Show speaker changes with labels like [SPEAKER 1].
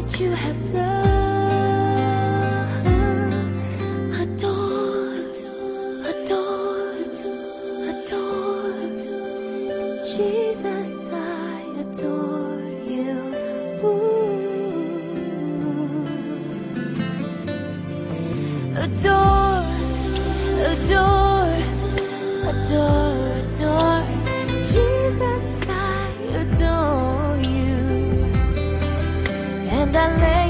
[SPEAKER 1] that you have done. Adored, adored, adored. Jesus, I adore you. Adored, adored, adore, adore. Jesus, I adore you. And I